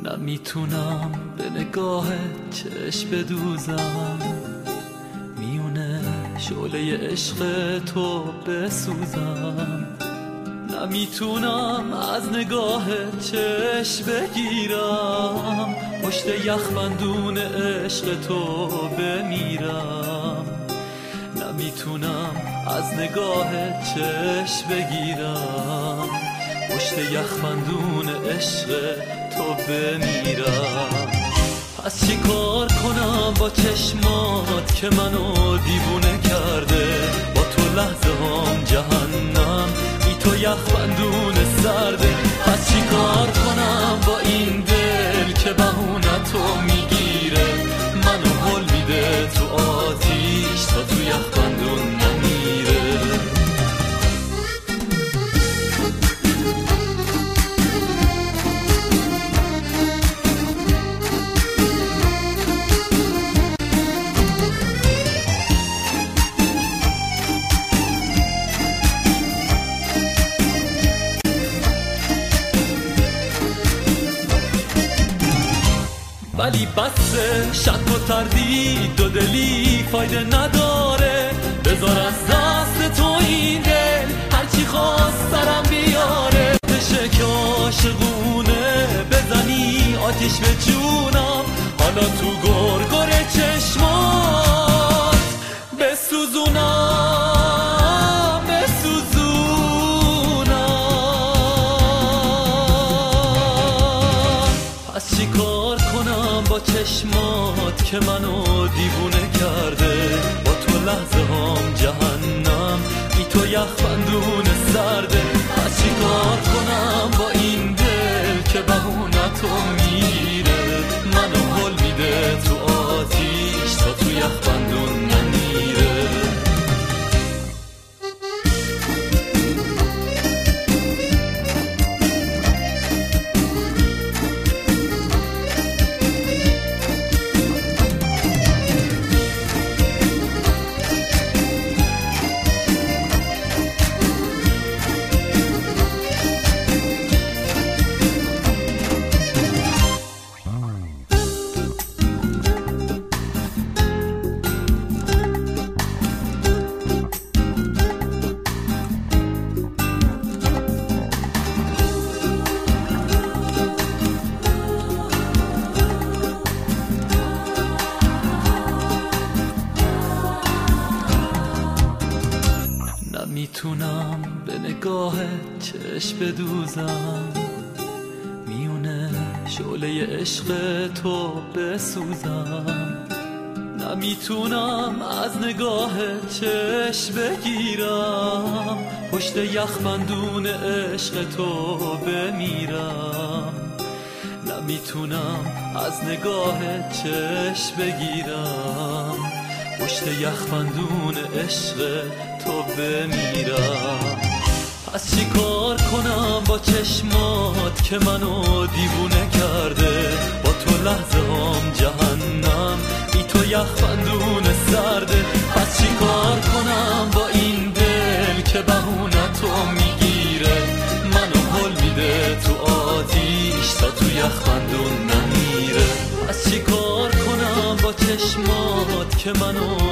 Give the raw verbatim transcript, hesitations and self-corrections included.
نمیتونم به نگاه چشم بدوزم، میونه شعله عشق تو بسوزم. نمیتونم از نگاه چشم بگیرم، پشت یخبندون عشق تو بمیرم. نمیتونم از نگاه چشم بگیرم، پشت یخبندون عشق تو بمیرم. پس چی کار کنم با چشمات که منو دیوونه کرده؟ با تو لحظه هم جهنم، بی تو یخبندون سرده. پس چی کار کنم با این دل که بهونتو میگیره، منو هل میده تو آتیش تا تو یخبندون نمیره. ولی بسه شک و تردید دو دلی فایده نداره، بذار از دست تو این دل هرچی خواست سرم بیاره. بشه که عاشقونه بزنی آتیش به جونم، حالا تو گرگر چشمات بسوزونم بسوزونم. پس چی کار کنم با چشمات که منو دیوونه کرده؟ با تو لحظه هم جهنم، بی تو یخبندون سرده. پس چی کار کنم با این دل که بهونتو میره، منو هل میده تو آتیش تا تو یخبندون نمیره. نمیتونم به نگاه چشم بدوزم، میونه شعله عشق تو بسوزم. نمیتونم از نگاه چشم بگیرم، پشت یخبندون عشق تو بمیرم. نمیتونم از نگاه چشم بگیرم، پشت یخبندون عشق تو بمیرم. پس چی کار کنم با چشمات که منو دیوونه کرده؟ با تو لحظه هم جهنم، بی تو یخبندون سرده. پس چی کار کنم با این دل که بهونتو میگیره، منو هل میده تو آتیش تا تو یخبندون نمیره. پس چی کار کنم با چشمات که منو